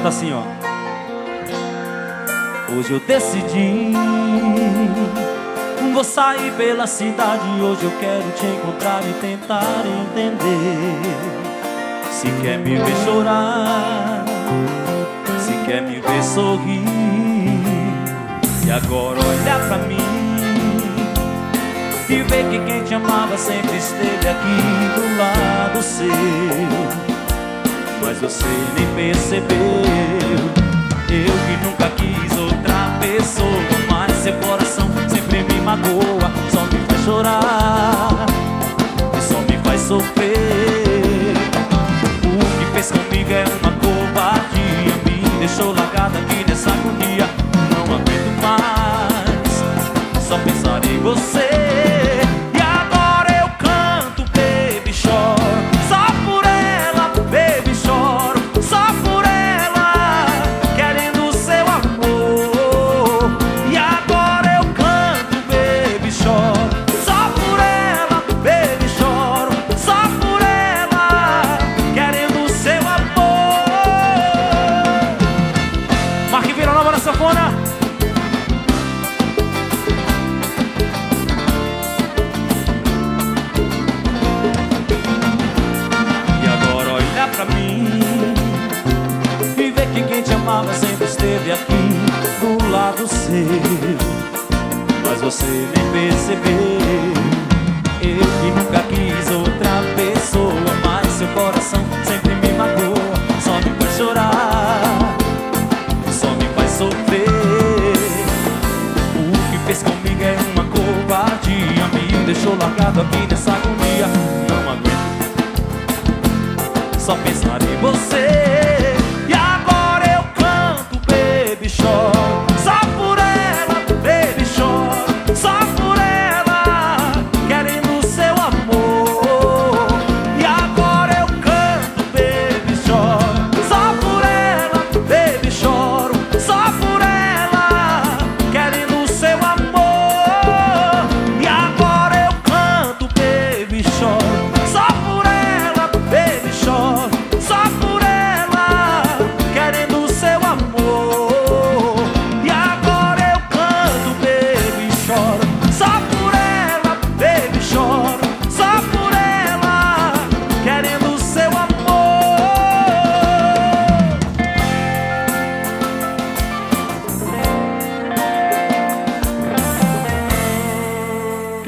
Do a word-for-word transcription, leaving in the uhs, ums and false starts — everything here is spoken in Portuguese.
canta assim, ó. Hoje eu decidi, vou sair pela cidade. Hoje eu quero te encontrar e tentar entender. Se quer me ver chorar, se quer me ver sorrir, e agora olha pra mim e vê que quem te amava sempre esteve aqui do lado seu. Mas você nem percebeu. Eu que nunca quis outra pessoa, mas seu coração sempre me magoa. Só me faz chorar e só me faz sofrer. O que fez comigo é uma covardia, me deixou largada aqui nessa agonia. Não aguento mais só pensar em você. E agora eu canto, baby, choro só por ela, baby, choro só por ela, querendo o seu amor. E agora eu canto, baby, choro só por ela, baby, choro só por ela, querendo o seu amor. Marque Vila Nova na sanfona. Pra mim e ver que quem te amava sempre esteve aqui do lado seu. Mas você nem percebeu. Eu que nunca quis outra pessoa, mas seu coração sempre me magoa. Só me faz chorar, só me faz sofrer. O que fez comigo é uma covardia, me deixou largado aqui nessa agonia. Não aguento só pensar em você.